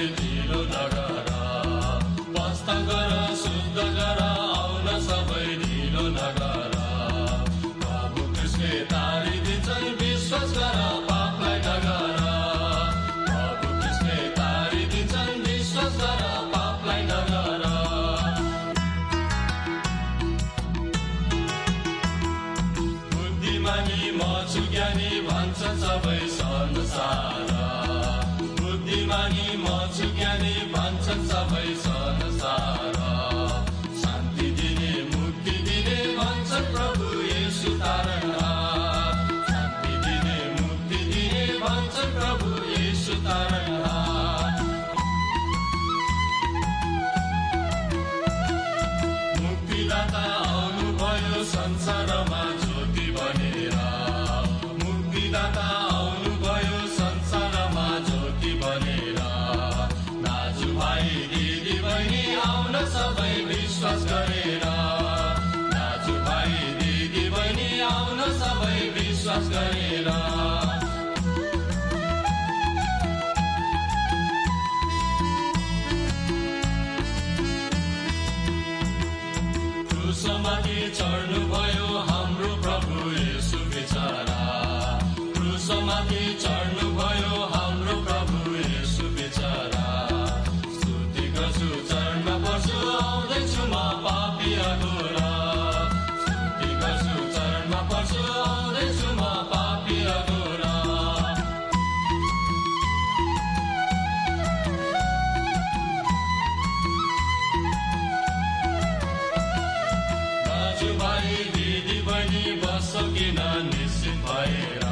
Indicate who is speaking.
Speaker 1: ढिलो नगर, पस्ता गर शुद्ध गर, आउन सबै ढिलो नगर। प्रभु कृष्णले तारिदिन्छन्, विश्वास गर पापलाई नगर। प्रभु कृष्णले तारिदिन्छन्, विश्वास गर पापलाई नगर। बुद्धिमानी म छु ज्ञानी भन्छन् सबै संसार, बुद्धिमानी म छु ज्ञानी भन्छन् सबै संसार। शान्ति दिने मुक्ति दिने भन्छन् प्रभु येशू तारणहार, शान्ति दिने मुक्ति दिने भन्छन् प्रभु येशू तारणहार। मुक्तिदाता आउनुभयो संसारमा ज्योति बनेर, मुक्तिदाता आउनुभयो संसारमा ज्योति बनेर। दाजुभाइ दिदी बहिनी आउन सबै विश्वास गरेर, दाजुभाइ दिदी बहिनी आउन सबै विश्वास गरेर। क्रुसमाथि चढ्नुभयो हाम्रो प्रभु येशू बिचरा, क्रुसमाथि चढ्नुभयो हाम्रो प्रभु येशू बिचरा। स्तुति गर्छु चरणमा पर्छु, आउँदैछु म पापी अधुरा, स्तुति गर्छु चरणमा पर्छु, आउँदैछु म पापी अधुरा। दाजुभाइ दिदी बहिनी बस्छौ किन निश्चित भएर,